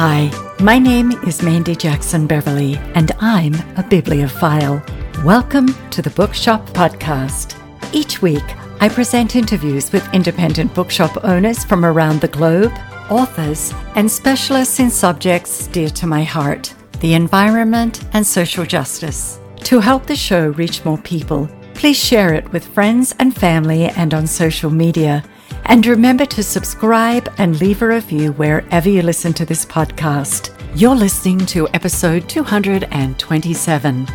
Hi, my name is Mandy Jackson Beverly, and I'm a bibliophile. Welcome to the Bookshop Podcast. Each week, I present interviews with independent bookshop owners from around the globe, authors, and specialists in subjects dear to my heart, the environment and social justice. To help the show reach more people, please share it with friends and family and on social media. And remember to subscribe and leave a review wherever you listen to this podcast. You're listening to episode 227.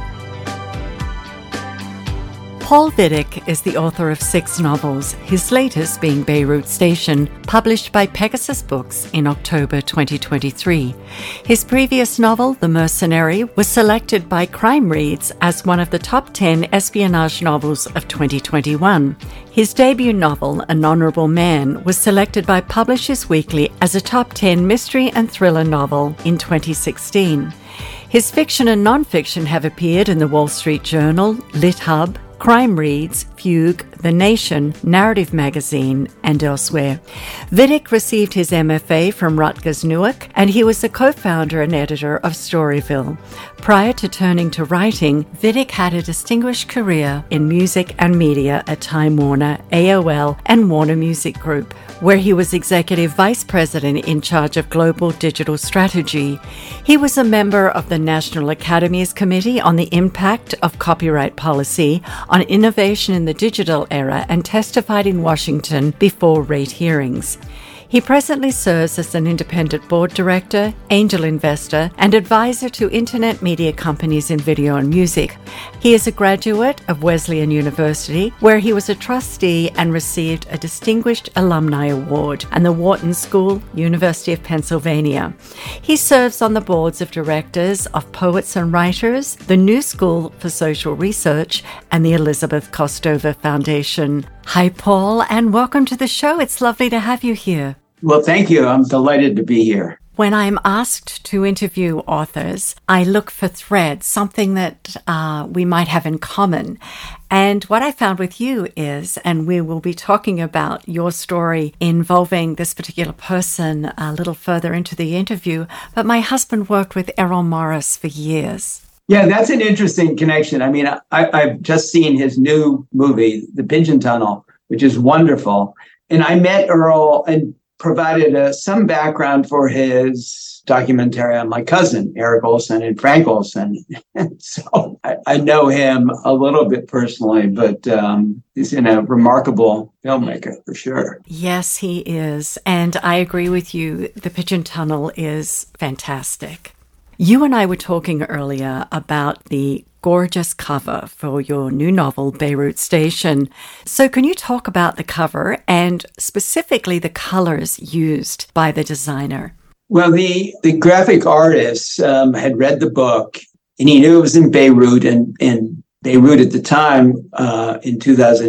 Paul Vidic is the author of 6 novels, his latest being Beirut Station, published by Pegasus Books in October 2023. His previous novel, The Mercenary, was selected by Crime Reads as one of the top 10 espionage novels of 2021. His debut novel, An Honourable Man, was selected by Publishers Weekly as a top 10 mystery and thriller novel in 2016. His fiction and non-fiction have appeared in the Wall Street Journal, LitHub, Crime Reads, Fugue, The Nation, Narrative Magazine, and elsewhere. Vidic received his MFA from Rutgers Newark, and he was the co-founder and editor of Storyville. Prior to turning to writing, Vidic had a distinguished career in music and media at Time Warner, AOL, and Warner Music Group, where he was executive vice president in charge of global digital strategy. He was a member of the National Academy's Committee on the Impact of Copyright Policy on Innovation in the Digital Era and testified in Washington before rate hearings. He presently serves as an independent board director, angel investor, and advisor to internet media companies in video and music. He is a graduate of Wesleyan University, where he was a trustee and received a Distinguished Alumni Award, and the Wharton School, University of Pennsylvania. He serves on the boards of directors of Poets and Writers, the New School for Social Research, and the Elizabeth Kostova Foundation. Hi, Paul, and welcome to the show. It's lovely to have you here. Well, thank you. I'm delighted to be here. When I'm asked to interview authors, I look for threads, something that we might have in common. And what I found with you is, and we will be talking about your story involving this particular person a little further into the interview, but my husband worked with Errol Morris for years. Yeah, that's an interesting connection. I mean, I've just seen his new movie, The Pigeon Tunnel, which is wonderful. And I met Errol and provided some background for his documentary on my cousin, Eric Olson and Frank Olson. And so I know him a little bit personally, but he's a remarkable filmmaker for sure. Yes, he is. And I agree with you. The Pigeon Tunnel is fantastic. You and I were talking earlier about the gorgeous cover for your new novel, Beirut Station. So can you talk about the cover and specifically the colors used by the designer? Well, the graphic artist had read the book, and he knew it was in Beirut. And in Beirut at the time, in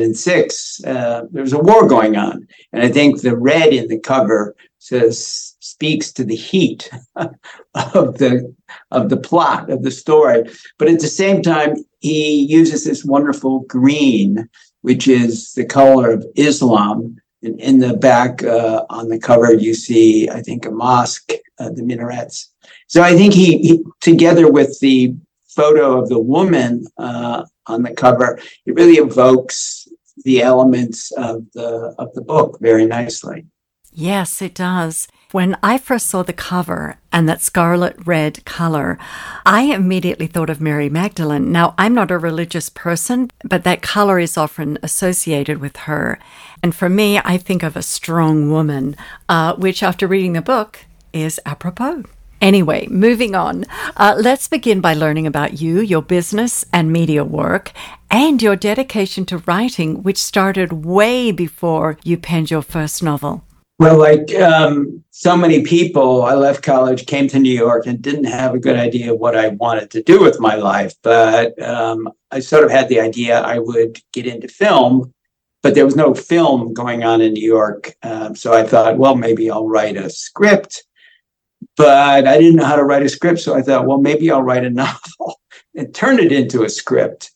2006, there was a war going on. And I think the red in the cover speaks to the heat of the plot of the story. But at the same time, he uses this wonderful green, which is the color of Islam. And in the back on the cover, you see, I think, a mosque, the minarets. So I think he together with the photo of the woman on the cover, it really evokes the elements of the book very nicely. Yes, it does. When I first saw the cover and that scarlet red color, I immediately thought of Mary Magdalene. Now, I'm not a religious person, but that color is often associated with her. And for me, I think of a strong woman, which after reading the book is apropos. Anyway, moving on. Let's begin by learning about you, your business and media work, and your dedication to writing, which started way before you penned your first novel. Well, like so many people, I left college, came to New York, and didn't have a good idea of what I wanted to do with my life. But I sort of had the idea I would get into film, but there was no film going on in New York. So I thought, well, maybe I'll write a script. But I didn't know how to write a script. So I thought, well, maybe I'll write a novel and turn it into a script,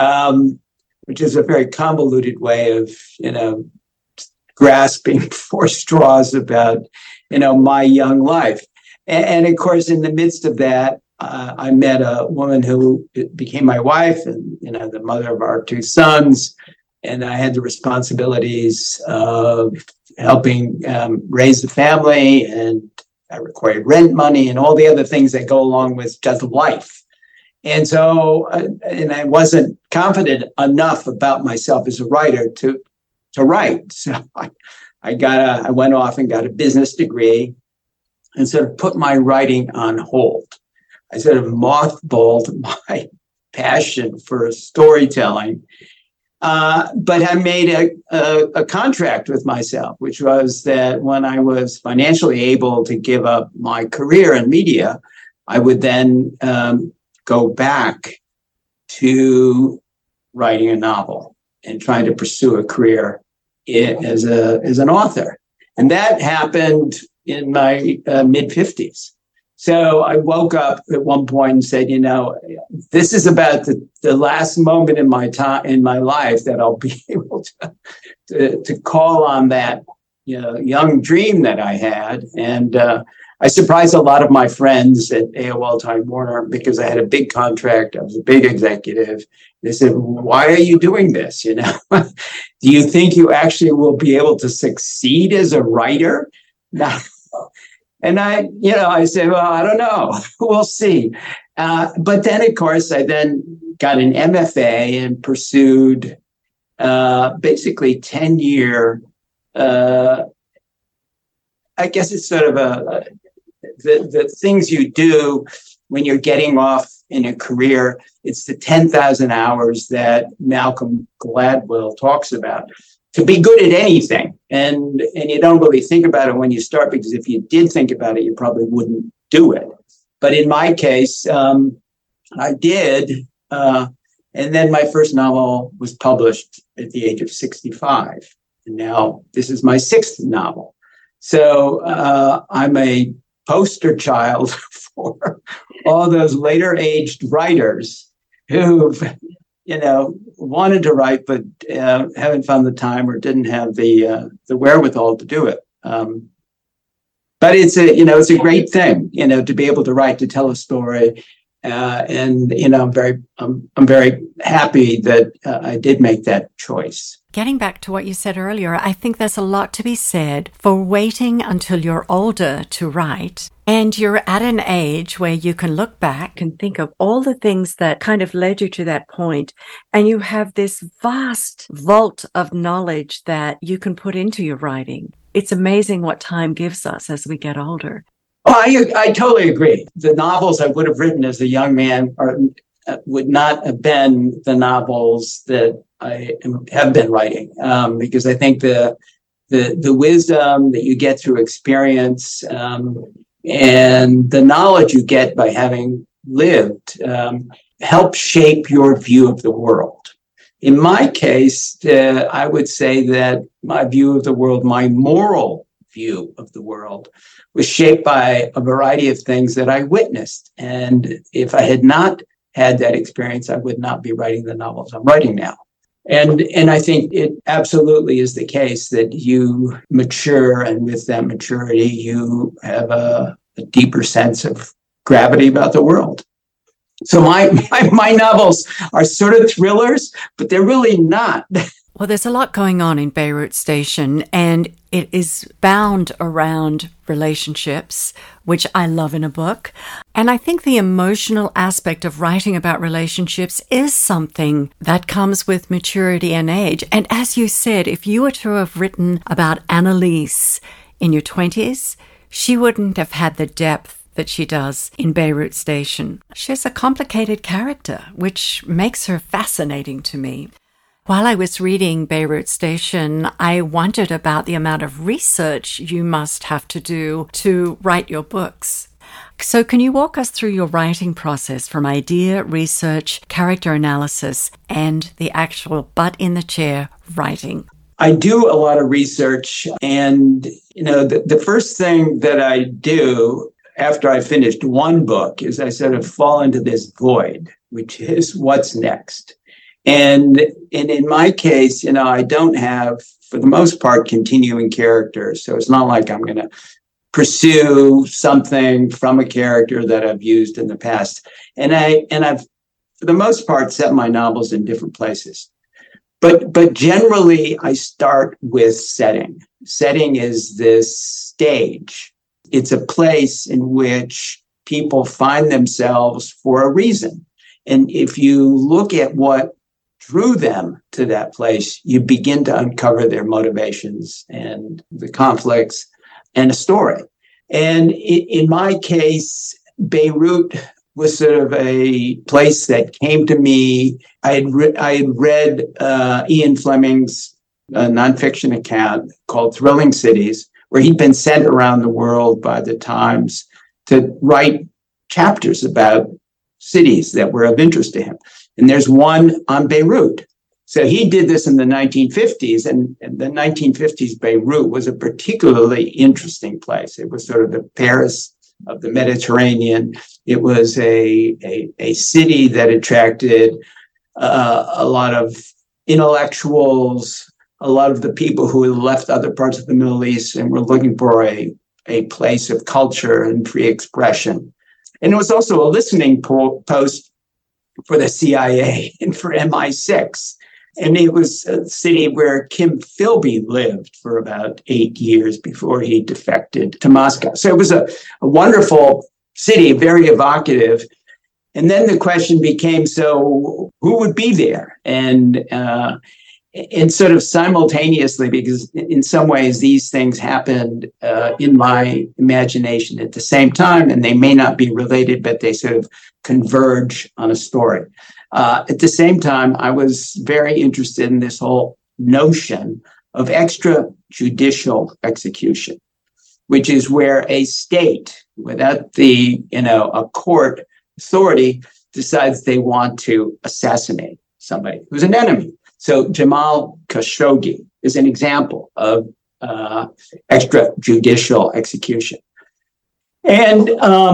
which is a very convoluted way of, grasping for straws about, my young life. And of course, in the midst of that, I met a woman who became my wife and, the mother of our two sons. And I had the responsibilities of helping raise the family, and I required rent money and all the other things that go along with just life. And so, and I wasn't confident enough about myself as a writer to write. So I went off and got a business degree and sort of put my writing on hold. I sort of mothballed my passion for storytelling. But I made a contract with myself, which was that when I was financially able to give up my career in media, I would then go back to writing a novel and trying to pursue a career as an author. And that happened in my mid-50s. So I woke up at one point and said, this is about the last moment in my life that I'll be able to call on that young dream that I had. And I surprised a lot of my friends at AOL Time Warner because I had a big contract. I was a big executive. They said, "Why are you doing this? Do you think you actually will be able to succeed as a writer?" No. And I said, well, I don't know. We'll see. But then, of course, I then got an MFA and pursued basically 10-year, I guess it's sort of the things you do when you're getting off in a career. It's the 10,000 hours that Malcolm Gladwell talks about. To be good at anything. And you don't really think about it when you start, because if you did think about it, you probably wouldn't do it. But in my case, I did. And then my first novel was published at the age of 65. And now this is my sixth novel. So I'm a poster child for all those later aged writers who've wanted to write, but haven't found the time or didn't have the wherewithal to do it. But it's a great thing, to be able to write, to tell a story. And I'm very happy that I did make that choice. Getting back to what you said earlier, I think there's a lot to be said for waiting until you're older to write. And you're at an age where you can look back and think of all the things that kind of led you to that point. And you have this vast vault of knowledge that you can put into your writing. It's amazing what time gives us as we get older. Oh, I totally agree. The novels I would have written as a young man would not have been the novels that I have been writing, because I think the wisdom that you get through experience and the knowledge you get by having lived help shape your view of the world. In my case, I would say that my view of the world, my moral view of the world, was shaped by a variety of things that I witnessed. And if I had not had that experience, I would not be writing the novels I'm writing now. And I think it absolutely is the case that you mature, and with that maturity, you have a deeper sense of gravity about the world. So my novels are sort of thrillers, but they're really not. Well, there's a lot going on in Beirut Station, and it is bound around relationships, which I love in a book. And I think the emotional aspect of writing about relationships is something that comes with maturity and age. And as you said, if you were to have written about Annalise in your 20s, she wouldn't have had the depth that she does in Beirut Station. She's a complicated character, which makes her fascinating to me. While I was reading Beirut Station, I wondered about the amount of research you must have to do to write your books. So can you walk us through your writing process from idea, research, character analysis, and the actual butt-in-the-chair writing? I do a lot of research, and the first thing that I do after I finished one book is I sort of fall into this void, which is what's next. And in my case, I don't have, for the most part, continuing characters. So it's not like I'm going to pursue something from a character that I've used in the past. And I've, for the most part, set my novels in different places. But generally, I start with setting. Setting is this stage. It's a place in which people find themselves for a reason. And if you look at what drew them to that place, you begin to uncover their motivations and the conflicts and a story. And in my case, Beirut was sort of a place that came to me. I had read Ian Fleming's nonfiction account called Thrilling Cities, where he'd been sent around the world by the Times to write chapters about cities that were of interest to him. And there's one on Beirut. So he did this in the 1950s, and the 1950s Beirut was a particularly interesting place. It was sort of the Paris of the Mediterranean. It was a city that attracted a lot of intellectuals, a lot of the people who had left other parts of the Middle East and were looking for a place of culture and free expression. And it was also a listening post for the CIA and for MI6. And it was a city where Kim Philby lived for about 8 years before he defected to Moscow. So it was a wonderful city, very evocative. And then the question became, so who would be there? And sort of simultaneously, because in some ways these things happened in my imagination at the same time, and they may not be related, but they sort of converge on a story. At the same time, I was very interested in this whole notion of extrajudicial execution, which is where a state, without a court authority, decides they want to assassinate somebody who's an enemy. So Jamal Khashoggi is an example of extrajudicial execution. And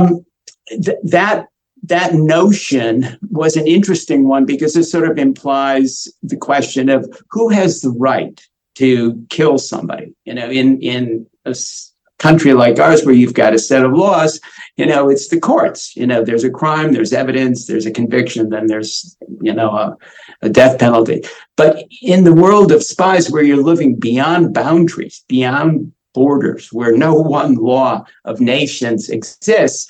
that notion was an interesting one because it sort of implies the question of who has the right to kill somebody. In a country like ours where you've got a set of laws, it's the courts. There's a crime, there's evidence, there's a conviction, then there's, a death penalty. But in the world of spies where you're living beyond boundaries, beyond borders, where no one law of nations exists,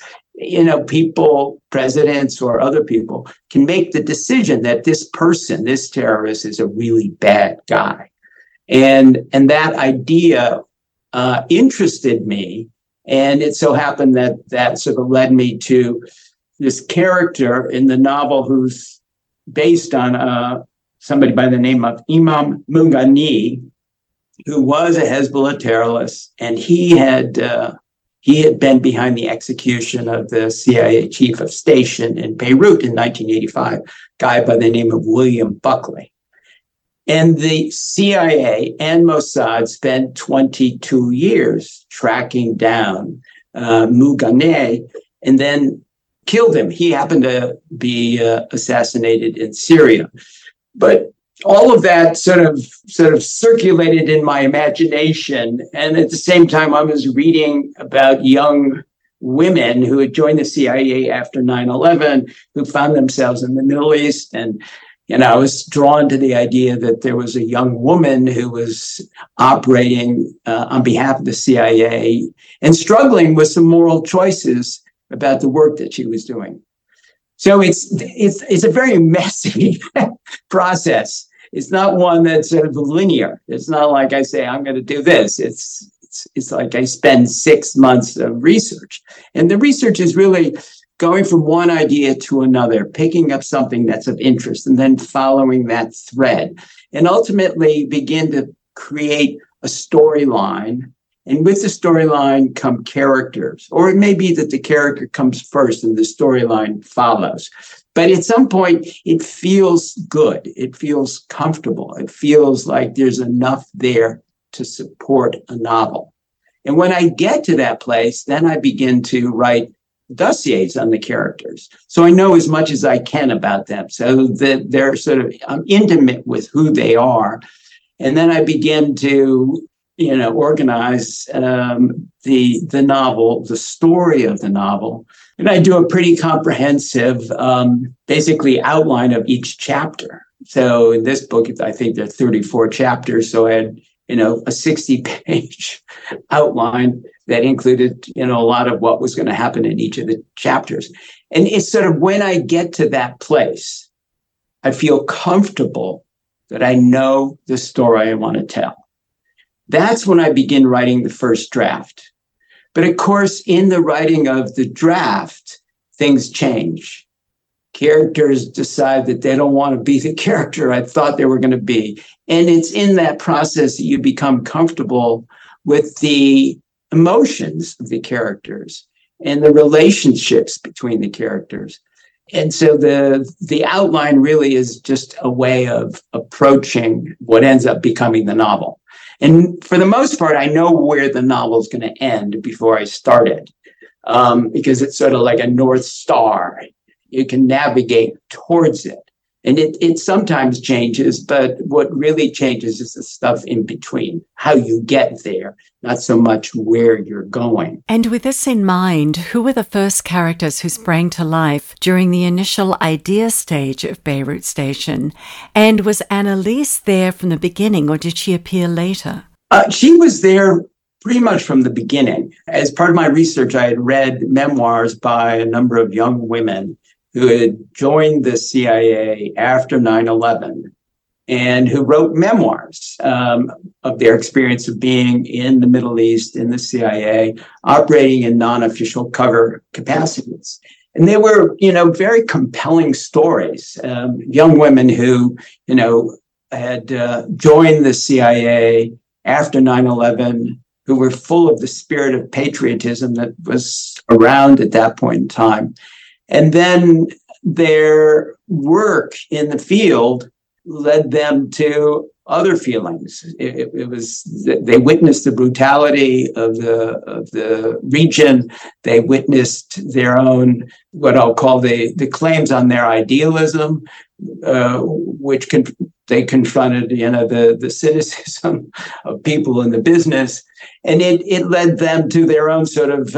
people, presidents or other people can make the decision that this person, this terrorist is a really bad guy. And that idea interested me. And it so happened that sort of led me to this character in the novel who's based on somebody by the name of Imam Mungani, who was a Hezbollah terrorist, and he had been behind the execution of the CIA chief of station in Beirut in 1985, a guy by the name of William Buckley. And the CIA and Mossad spent 22 years tracking down Mungani and then killed him. He happened to be assassinated in Syria. But all of that sort of circulated in my imagination. And at the same time, I was reading about young women who had joined the CIA after 9/11, who found themselves in the Middle East. And, I was drawn to the idea that there was a young woman who was operating on behalf of the CIA and struggling with some moral choices about the work that she was doing. So it's a very messy process. It's not one that's sort of linear. It's not like I say, I'm going to do this. It's like I spend 6 months of research. And the research is really going from one idea to another, picking up something that's of interest and then following that thread, and ultimately begin to create a storyline. And with the storyline come characters, or it may be that the character comes first and the storyline follows. But at some point, it feels good. It feels comfortable. It feels like there's enough there to support a novel. And when I get to that place, then I begin to write dossiers on the characters. So I know as much as I can about them, so that they're I'm intimate with who they are. And then I begin to organize the novel, the story of the novel. And I do a pretty comprehensive, basically outline of each chapter. So in this book, I think there are 34 chapters. So I had, a 60-page outline that included, a lot of what was going to happen in each of the chapters. And it's sort of when I get to that place, I feel comfortable that I know the story I want to tell. That's when I begin writing the first draft. But of course, in the writing of the draft, things change. Characters decide that they don't want to be the character I thought they were going to be. And it's in that process that you become comfortable with the emotions of the characters and the relationships between the characters. And so the outline really is just a way of approaching what ends up becoming the novel. And for the most part, I know where the novel is going to end before I start it, because it's sort of like a North Star. You can navigate towards it. And it sometimes changes, but what really changes is the stuff in between, how you get there, not so much where you're going. And with this in mind, who were the first characters who sprang to life during the initial idea stage of Beirut Station? And was Annalise there from the beginning, or did she appear later? She was there pretty much from the beginning. As part of my research, I had read memoirs by a number of young women who had joined the CIA after 9/11 and who wrote memoirs of their experience of being in the Middle East, in the CIA, operating in non-official cover capacities. And they were, very compelling stories. Young women who, had joined the CIA after 9/11, who were full of the spirit of patriotism that was around at that point in time. And then their work in the field led them to other feelings. It was they witnessed the brutality of the region. They witnessed their own, what I'll call the claims on their idealism, which they confronted, the cynicism of people in the business, and it led them to their own sort of,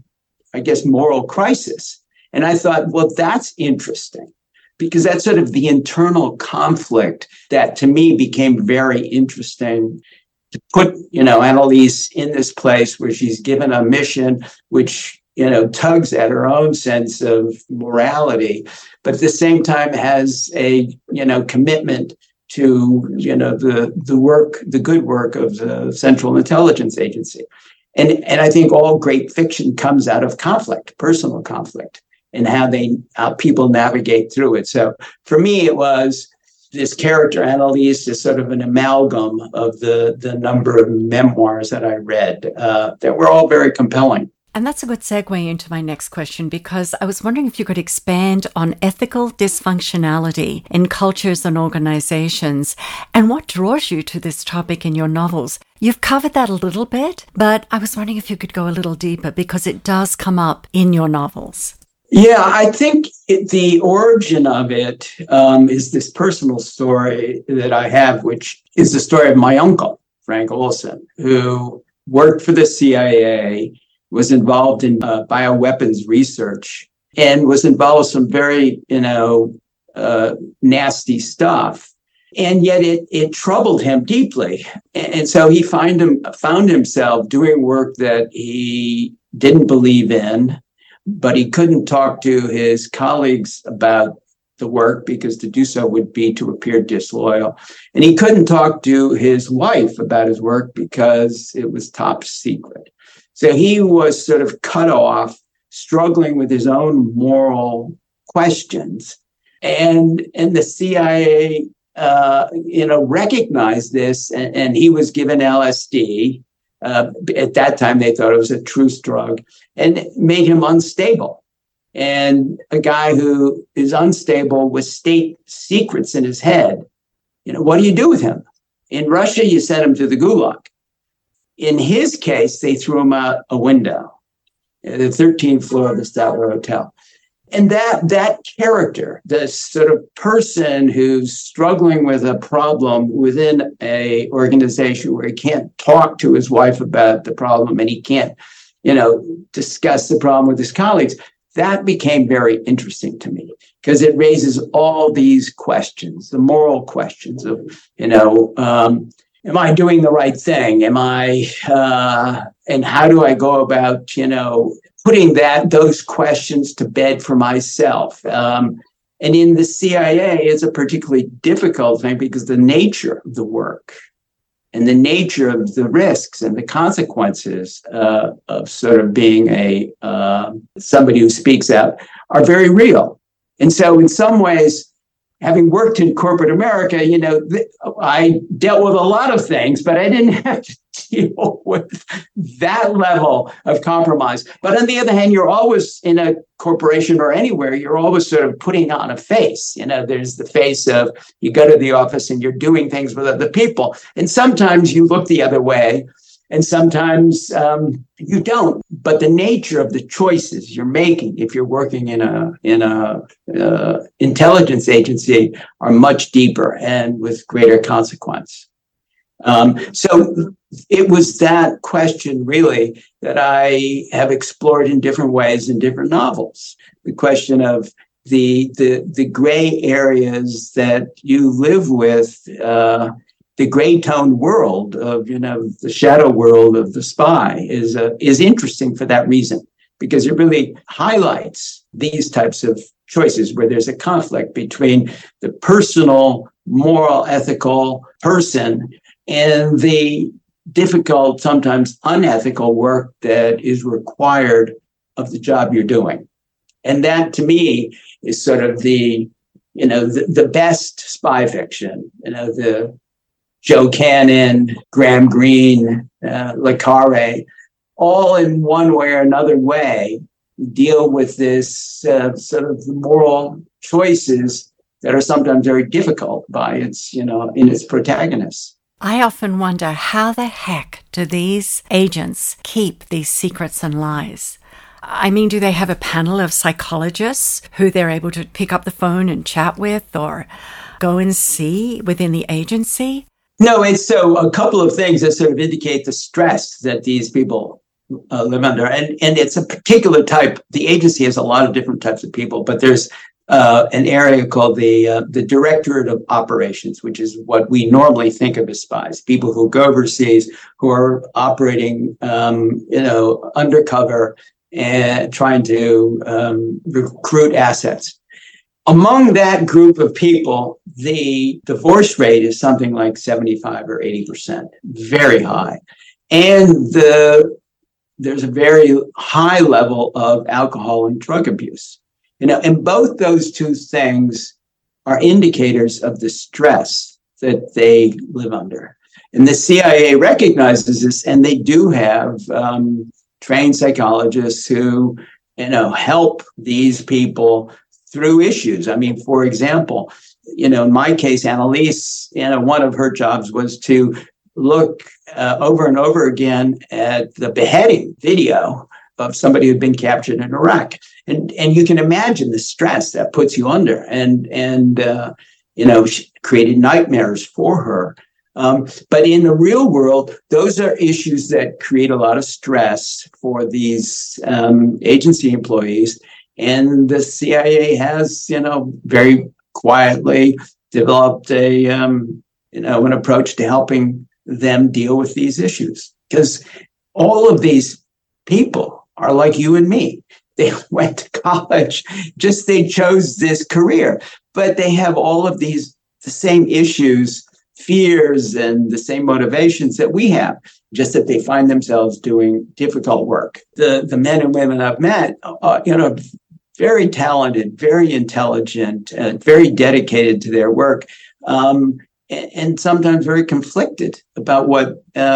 moral crisis. And I thought, well, that's interesting, because that's sort of the internal conflict that to me became very interesting to put, Annalise in this place where she's given a mission which, tugs at her own sense of morality, but at the same time has a, commitment to, the good work of the Central Intelligence Agency. And I think all great fiction comes out of conflict, personal conflict, and how people navigate through it. So for me, it was this character, Annalise, is sort of an amalgam of the number of memoirs that I read that were all very compelling. And that's a good segue into my next question, because I was wondering if you could expand on ethical dysfunctionality in cultures and organizations and what draws you to this topic in your novels. You've covered that a little bit, but I was wondering if you could go a little deeper, because it does come up in your novels. Yeah, I think the origin of it is this personal story that I have, which is the story of my uncle, Frank Olson, who worked for the CIA, was involved in bioweapons research, and was involved with some very, nasty stuff. And yet it troubled him deeply. And so he found himself doing work that he didn't believe in, but he couldn't talk to his colleagues about the work because to do so would be to appear disloyal. And he couldn't talk to his wife about his work because it was top secret. So he was sort of cut off, struggling with his own moral questions. And the CIA, recognized this, and he was given LSD. At that time, they thought it was a truce drug, and it made him unstable. And a guy who is unstable with state secrets in his head, what do you do with him? In Russia, you send him to the Gulag. In his case, they threw him out a window, the 13th floor of the Statler Hotel. And that character, the sort of person who's struggling with a problem within a organization where he can't talk to his wife about the problem and he can't, discuss the problem with his colleagues, that became very interesting to me because it raises all these questions, the moral questions of, am I doing the right thing? Am I, and how do I go about, putting those questions to bed for myself? And in the CIA, it's a particularly difficult thing because the nature of the work and the nature of the risks and the consequences of sort of being somebody who speaks out are very real. And so in some ways, having worked in corporate America, I dealt with a lot of things, but I didn't have to deal with that level of compromise. But on the other hand, you're always in a corporation or anywhere, you're always sort of putting on a face. There's the face of you go to the office and you're doing things with other people. And sometimes you look the other way. And sometimes you don't. But the nature of the choices you're making, if you're working in a intelligence agency, are much deeper and with greater consequence. So it was that question really that I have explored in different ways in different novels. The question of the gray areas that you live with. The gray tone world of, the shadow world of the spy is interesting for that reason, because it really highlights these types of choices where there's a conflict between the personal, moral, ethical person and the difficult, sometimes unethical work that is required of the job you're doing. And that to me is sort of the best spy fiction, the Joe Cannon, Graham Greene, Le Carre, all in one way or another way deal with this sort of moral choices that are sometimes very difficult by its, in its protagonists. I often wonder, how the heck do these agents keep these secrets and lies? I mean, do they have a panel of psychologists who they're able to pick up the phone and chat with or go and see within the agency? No, it's so a couple of things that sort of indicate the stress that these people live under. And it's a particular type. The agency has a lot of different types of people, but there's an area called the Directorate of Operations, which is what we normally think of as spies, people who go overseas, who are operating, undercover and trying to recruit assets. Among that group of people, the divorce rate is something like 75 or 80%, very high. And there's a very high level of alcohol and drug abuse. And both those two things are indicators of the stress that they live under. And the CIA recognizes this, and they do have trained psychologists who, help these people through issues. I mean, for example, in my case, Annalise, one of her jobs was to look over and over again at the beheading video of somebody who'd been captured in Iraq. And you can imagine the stress that puts you under and she created nightmares for her. But in the real world, those are issues that create a lot of stress for these agency employees. And the CIA has, very quietly developed an approach to helping them deal with these issues. Because all of these people are like you and me. They went to college, they chose this career, but they have all of the same issues, fears, and the same motivations that we have, just that they find themselves doing difficult work. The men and women I've met, very talented, very intelligent, very dedicated to their work, and sometimes very conflicted about what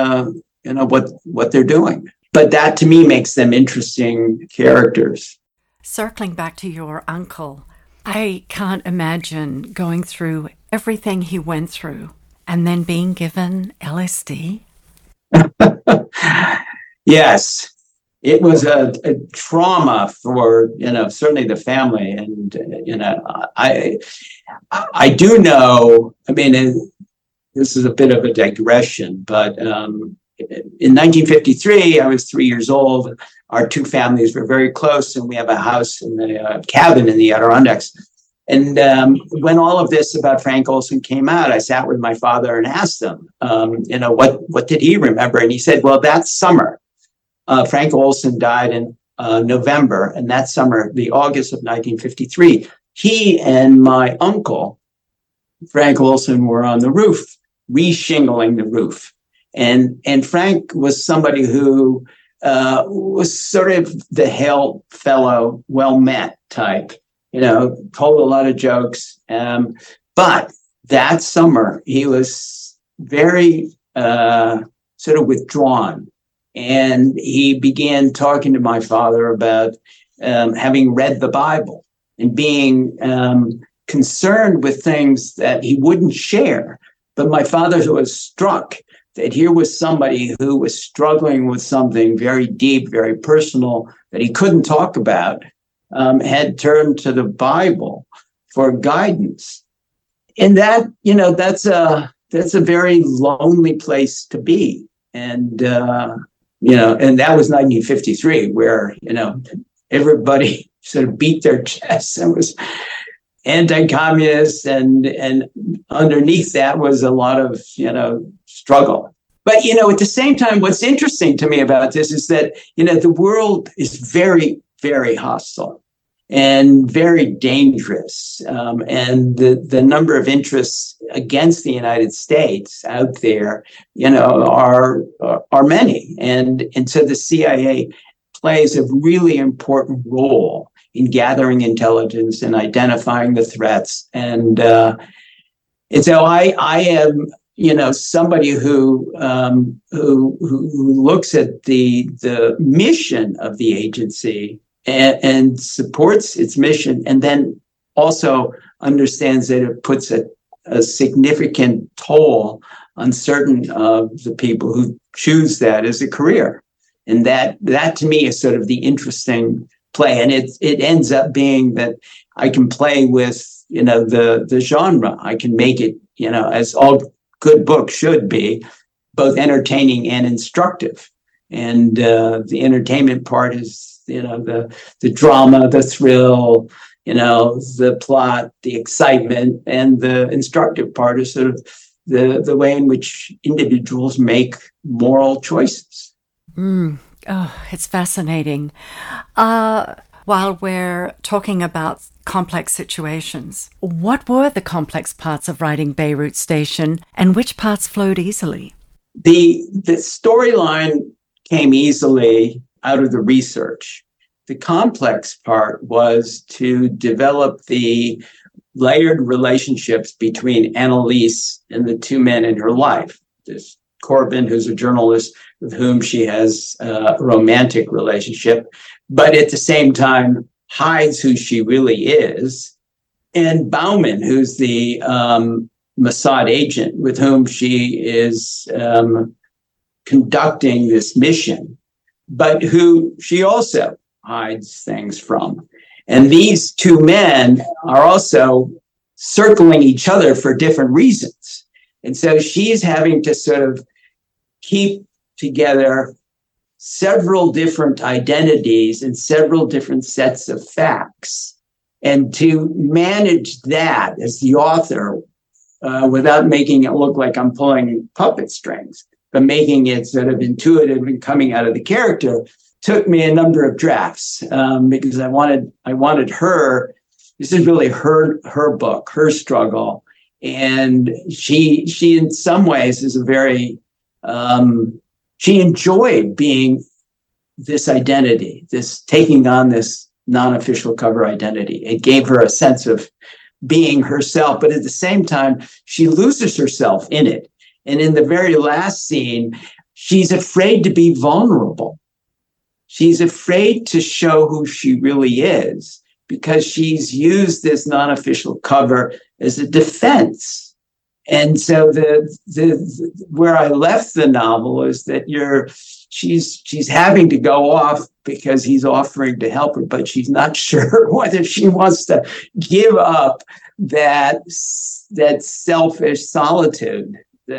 they're doing. But that to me makes them interesting characters. Circling back to your uncle, I can't imagine going through everything he went through and then being given LSD. Yes. it was a trauma for, certainly the family. And, I do know, I mean, this is a bit of a digression, but in 1953, I was 3 years old. Our two families were very close, and we have a house and a cabin in the Adirondacks. And when all of this about Frank Olson came out, I sat with my father and asked him, what did he remember? And he said, well, that summer, Frank Olson died in November, and that summer, the August of 1953, he and my uncle, Frank Olson, were on the roof, re-shingling the roof. And Frank was somebody who was sort of the hail fellow, well-met type, told a lot of jokes. But that summer, he was very sort of withdrawn. And he began talking to my father about having read the Bible and being concerned with things that he wouldn't share. But my father was struck that here was somebody who was struggling with something very deep, very personal that he couldn't talk about, had turned to the Bible for guidance. And that, that's a very lonely place to be. And, and that was 1953, where, everybody sort of beat their chests and was anti-communist, and underneath that was a lot of, struggle. But, at the same time, what's interesting to me about this is that, the world is very, very hostile and very dangerous. And the number of interests against the United States out there, are many. And so the CIA plays a really important role in gathering intelligence and identifying the threats. And so I am, somebody who looks at the mission of the agency and supports its mission, and then also understands that it puts a significant toll on certain of the people who choose that as a career. And that to me is sort of the interesting play. And it ends up being that I can play with, the genre. I can make it, as all good books should be, both entertaining and instructive. And the entertainment part is, the drama, the thrill, the plot, the excitement, and the instructive part is sort of the way in which individuals make moral choices. Oh, it's fascinating. While we're talking about complex situations, what were the complex parts of writing Beirut Station, and which parts flowed easily? The storyline came easily out of the research. The complex part was to develop the layered relationships between Annalise and the two men in her life. There's Corbin, who's a journalist with whom she has a romantic relationship, but at the same time hides who she really is. And Bauman, who's the Mossad agent with whom she is conducting this mission, but who she also hides things from. And these two men are also circling each other for different reasons. And so she's having to sort of keep together several different identities and several different sets of facts. And to manage that as the author, without making it look like I'm pulling puppet strings, but making it sort of intuitive and coming out of the character, took me a number of drafts, because I wanted her. This is really her book, her struggle, and she in some ways is a very she enjoyed being this identity, this taking on this non-official cover identity. It gave her a sense of being herself, but at the same time, she loses herself in it. And in the very last scene, she's afraid to be vulnerable. She's afraid to show who she really is because she's used this non-official cover as a defense. And so the where I left the novel is that she's having to go off because he's offering to help her, but she's not sure whether she wants to give up that selfish solitude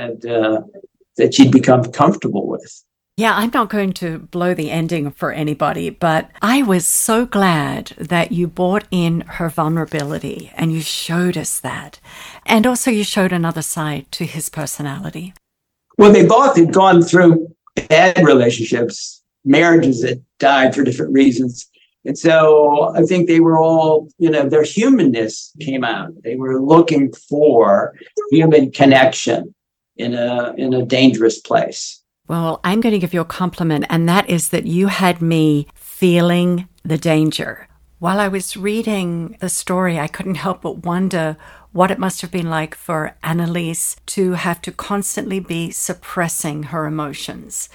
that she'd become comfortable with. Yeah, I'm not going to blow the ending for anybody, but I was so glad that you brought in her vulnerability and you showed us that. And also you showed another side to his personality. Well, they both had gone through bad relationships, marriages that died for different reasons. And so I think they were all, their humanness came out. They were looking for human connection in a dangerous place. Well, I'm going to give you a compliment, and that is that you had me feeling the danger. While I was reading the story, I couldn't help but wonder what it must have been like for Annalise to have to constantly be suppressing her emotions.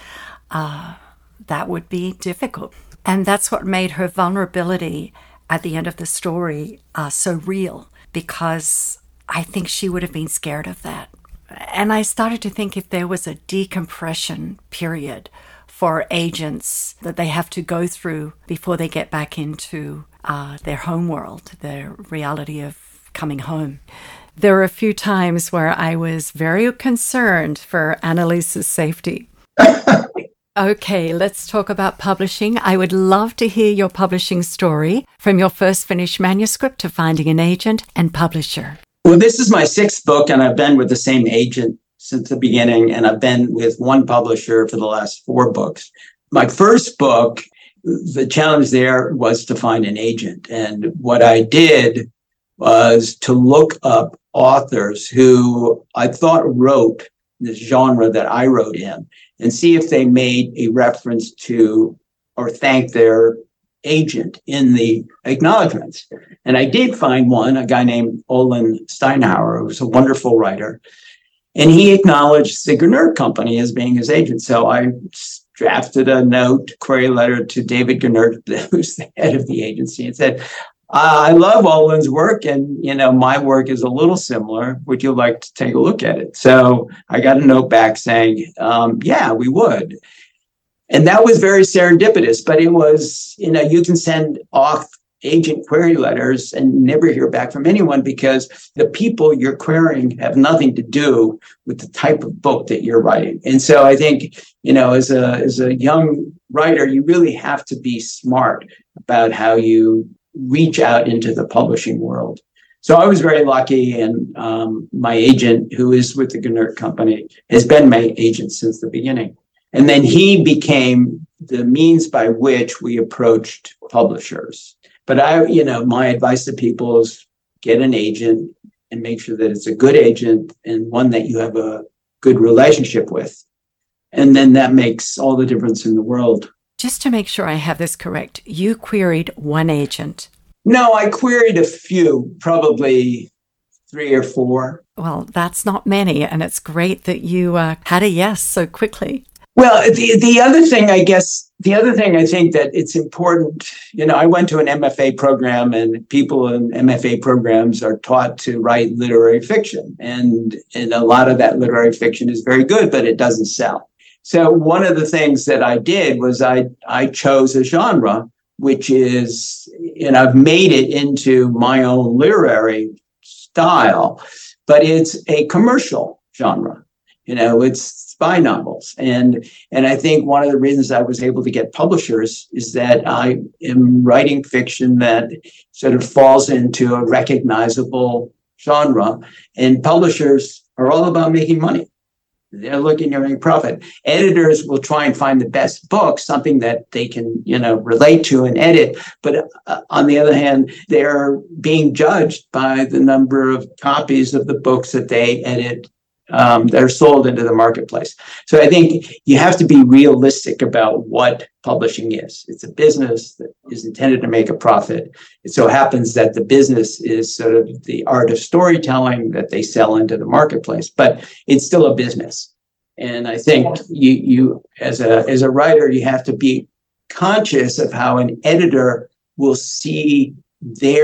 That would be difficult. And that's what made her vulnerability at the end of the story so real, because I think she would have been scared of that. And I started to think if there was a decompression period for agents that they have to go through before they get back into their home world, their reality of coming home. There were a few times where I was very concerned for Annalise's safety. Okay, let's talk about publishing. I would love to hear your publishing story from your first finished manuscript to finding an agent and publisher. Well, this is my 6th book, and I've been with the same agent since the beginning, and I've been with one publisher for the last 4 books. My first book, the challenge there was to find an agent. And what I did was to look up authors who I thought wrote this genre that I wrote in and see if they made a reference to or thanked their agent in the acknowledgments. And I did find one, a guy named Olin Steinhauer, who was a wonderful writer. And he acknowledged the Gannert Company as being his agent. So I drafted a note, query letter to David Gannert, who's the head of the agency, and said, I love Olin's work, and my work is a little similar. Would you like to take a look at it? So I got a note back saying, yeah, we would. And that was very serendipitous, but it was, you can send off agent query letters and never hear back from anyone because the people you're querying have nothing to do with the type of book that you're writing. And so I think, as a young writer, you really have to be smart about how you reach out into the publishing world. So I was very lucky, and my agent, who is with the Gannert Company, has been my agent since the beginning. And then he became the means by which we approached publishers. But my advice to people is get an agent and make sure that it's a good agent and one that you have a good relationship with. And then that makes all the difference in the world. Just to make sure I have this correct, you queried one agent. No, I queried a few, probably 3 or 4. Well, that's not many, and it's great that you had a yes so quickly. Well, the other thing I think that it's important, I went to an MFA program, and people in MFA programs are taught to write literary fiction. And a lot of that literary fiction is very good, but it doesn't sell. So one of the things that I did was I chose a genre, which is, I've made it into my own literary style, but it's a commercial genre. It's spy novels. And I think one of the reasons I was able to get publishers is that I am writing fiction that sort of falls into a recognizable genre, and publishers are all about making money. They're looking to make profit. Editors will try and find the best book, something that they can, relate to and edit. But on the other hand, they're being judged by the number of copies of the books that they edit that are sold into the marketplace. So I think you have to be realistic about what publishing is. It's a business that is intended to make a profit. It so happens that the business is sort of the art of storytelling that they sell into the marketplace, but it's still a business. And I think you as a writer, you have to be conscious of how an editor will see their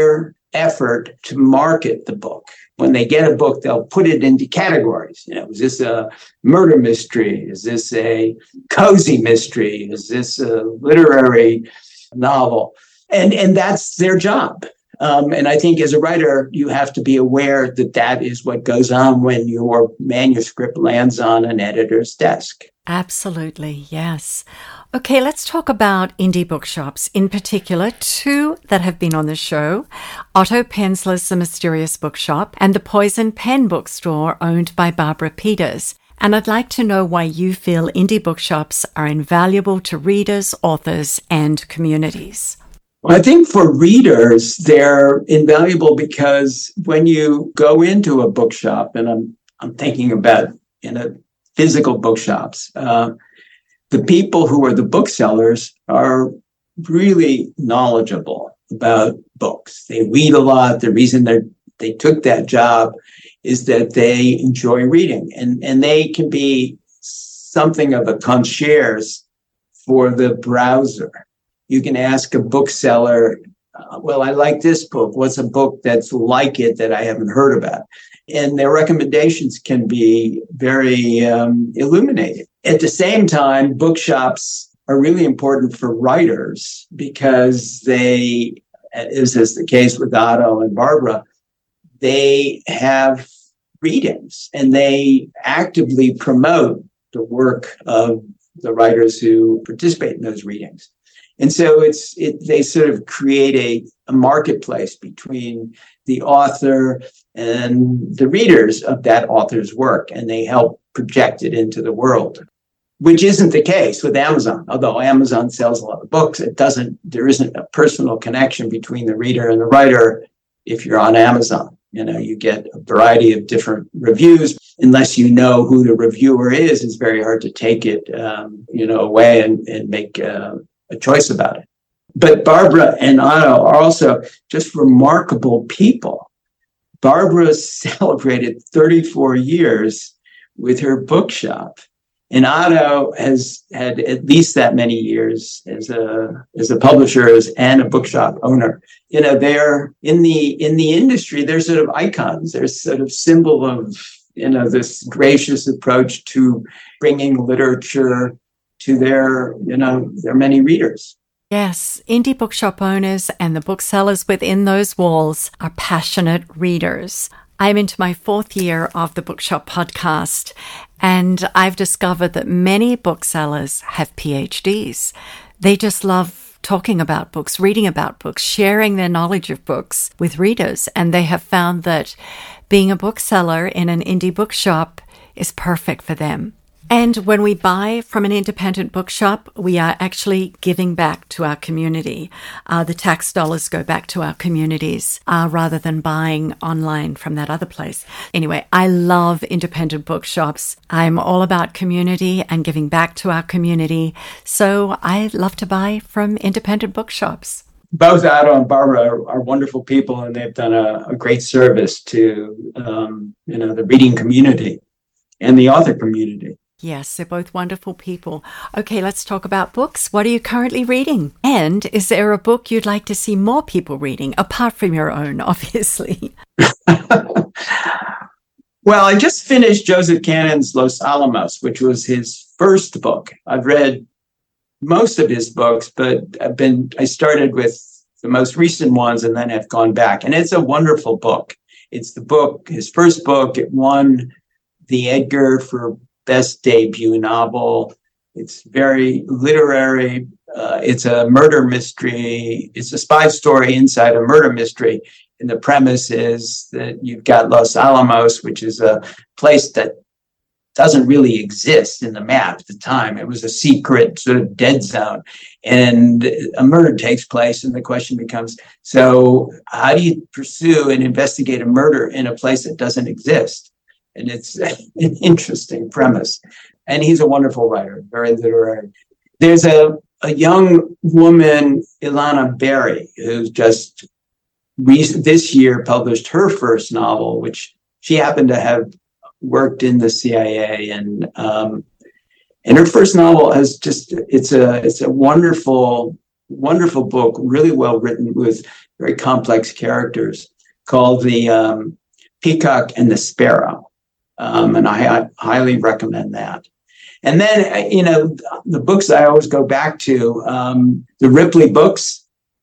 effort to market the book. When they get a book, they'll put it into categories. Is this a murder mystery? Is this a cozy mystery? Is this a literary novel? And that's their job. And I think as a writer, you have to be aware that that is what goes on when your manuscript lands on an editor's desk. Absolutely, yes. Okay, let's talk about indie bookshops, in particular, two that have been on the show, Otto Penzler's The Mysterious Bookshop and the Poison Pen Bookstore, owned by Barbara Peters. And I'd like to know why you feel indie bookshops are invaluable to readers, authors, and communities. Well, I think for readers, they're invaluable because when you go into a bookshop, and I'm thinking about in a physical bookshops, the people who are the booksellers are really knowledgeable about books. They read a lot. The reason they took that job is that they enjoy reading, and they can be something of a concierge for the browser. You can ask a bookseller, well, I like this book. What's a book that's like it that I haven't heard about? And their recommendations can be very illuminating. At the same time, bookshops are really important for writers because they, as is the case with Otto and Barbara, they have readings and they actively promote the work of the writers who participate in those readings. And so they sort of create a marketplace between the author and the readers of that author's work, and they help project it into the world, which isn't the case with Amazon. Although Amazon sells a lot of books, there isn't a personal connection between the reader and the writer if you're on Amazon. You get a variety of different reviews. Unless you know who the reviewer is, it's very hard to take it, away and make a choice about it. But Barbara and Otto are also just remarkable people. Barbara celebrated 34 years with her bookshop, and Otto has had at least that many years as a publisher and a bookshop owner. They're in the industry. They're sort of icons. They're sort of symbol of this gracious approach to bringing literature to their many readers. Yes, indie bookshop owners and the booksellers within those walls are passionate readers. I'm into my 4th year of the Bookshop podcast, and I've discovered that many booksellers have PhDs. They just love talking about books, reading about books, sharing their knowledge of books with readers, and they have found that being a bookseller in an indie bookshop is perfect for them. And when we buy from an independent bookshop, we are actually giving back to our community. The tax dollars go back to our communities rather than buying online from that other place. Anyway, I love independent bookshops. I'm all about community and giving back to our community. So I love to buy from independent bookshops. Both Otto and Barbara are wonderful people, and they've done a great service to the reading community and the author community. Yes, they're both wonderful people. Okay, let's talk about books. What are you currently reading? And is there a book you'd like to see more people reading, apart from your own, obviously? Well, I just finished Joseph Cannon's Los Alamos, which was his first book. I've read most of his books, but I started with the most recent ones and then have gone back. And it's a wonderful book. It's his first book. It won the Edgar for Best Debut Novel. It's very literary. It's a murder mystery. It's a spy story inside a murder mystery. And the premise is that you've got Los Alamos, which is a place that doesn't really exist in the map at the time. It was a secret sort of dead zone. And a murder takes place. And the question becomes, so how do you pursue and investigate a murder in a place that doesn't exist? And it's an interesting premise. And he's a wonderful writer, very literary. There's a young woman, Ilana Berry, who's just this year published her first novel, which she happened to have worked in the CIA. And her first novel it's a wonderful, wonderful book, really well written with very complex characters, called The Peacock and the Sparrow. And I highly recommend that. And then, the books I always go back to, the Ripley books,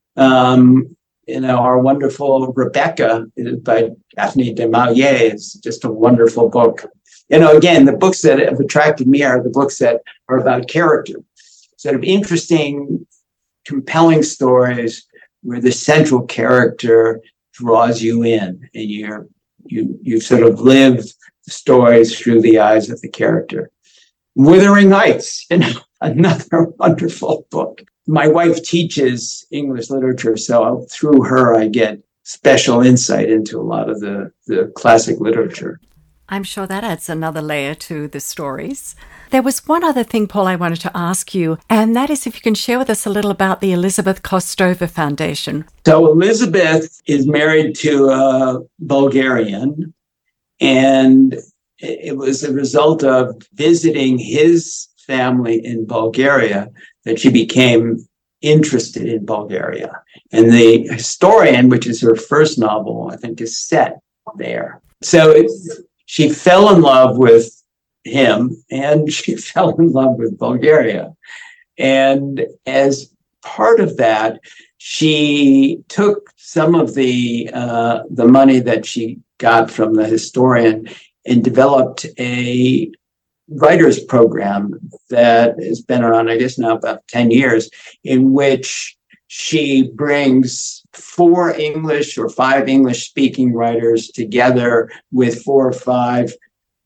our wonderful Rebecca by Daphne du Maurier is just a wonderful book. Again, the books that have attracted me are the books that are about character, sort of interesting, compelling stories where the central character draws you in, and you sort of live the stories through the eyes of the character. Wuthering Heights, another wonderful book. My wife teaches English literature, so through her I get special insight into a lot of the classic literature. I'm sure that adds another layer to the stories. There was one other thing, Paul, I wanted to ask you, and that is if you can share with us a little about the Elizabeth Kostova Foundation. So Elizabeth is married to a Bulgarian, and it was a result of visiting his family in Bulgaria that she became interested in Bulgaria. And The Historian, which is her first novel, I think is set there. So she fell in love with him, and she fell in love with Bulgaria. And as part of that, she took some of the money that she got from The Historian and developed a writers program that has been around, I guess, now about 10 years, in which she brings 4 English or 5 English-speaking writers together with 4 or 5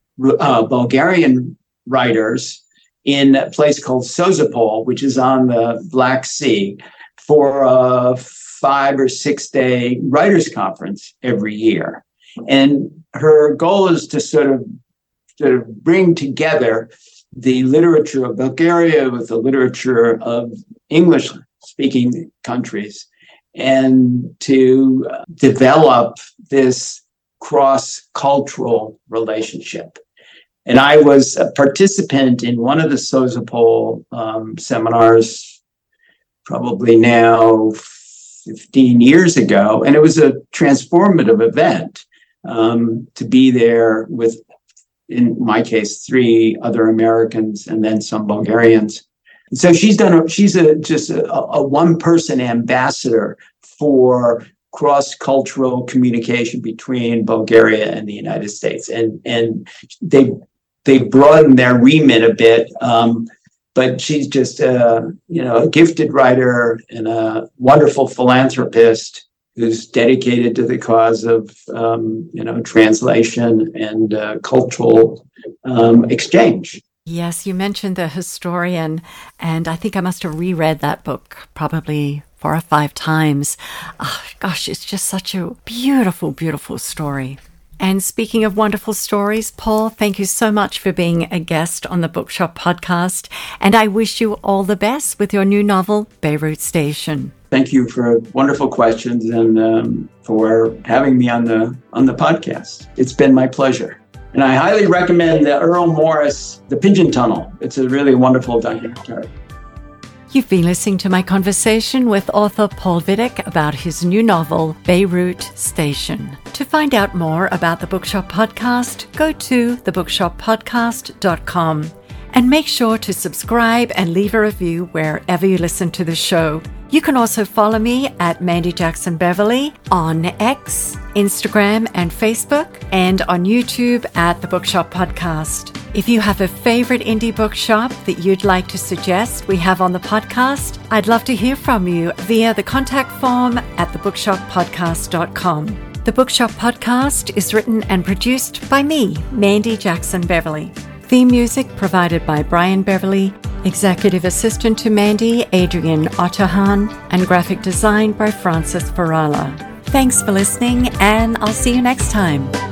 Bulgarian writers in a place called Sozopol, which is on the Black Sea, for a 5 or 6 day writers conference every year. And her goal is to sort of bring together the literature of Bulgaria with the literature of English-speaking countries, and to develop this cross-cultural relationship. And I was a participant in one of the Sozopol seminars, probably now 15 years ago, and it was a transformative event to be there with, in my case, 3 other Americans and then some Bulgarians. So she's just a one-person ambassador for cross-cultural communication between Bulgaria and the United States, and they broadened their remit a bit. But she's just a gifted writer and a wonderful philanthropist who's dedicated to the cause of translation and cultural exchange. Yes, you mentioned The Historian, and I think I must have reread that book probably 4 or 5 times. Oh, gosh, it's just such a beautiful, beautiful story. And speaking of wonderful stories, Paul, thank you so much for being a guest on the Bookshop podcast, and I wish you all the best with your new novel, Beirut Station. Thank you for wonderful questions and for having me on the podcast. It's been my pleasure. And I highly recommend the Earl Morris, The Pigeon Tunnel. It's a really wonderful documentary. You've been listening to my conversation with author Paul Vidic about his new novel, Beirut Station. To find out more about the Bookshop Podcast, go to thebookshoppodcast.com and make sure to subscribe and leave a review wherever you listen to the show. You can also follow me at Mandy Jackson Beverly on X, Instagram, and Facebook, and on YouTube at The Bookshop Podcast. If you have a favorite indie bookshop that you'd like to suggest we have on the podcast, I'd love to hear from you via the contact form at thebookshoppodcast.com. The Bookshop Podcast is written and produced by me, Mandy Jackson Beverly. Theme music provided by Brian Beverly, executive assistant to Mandy, Adrian Otterhan, and graphic design by Francis Farala. Thanks for listening, and I'll see you next time.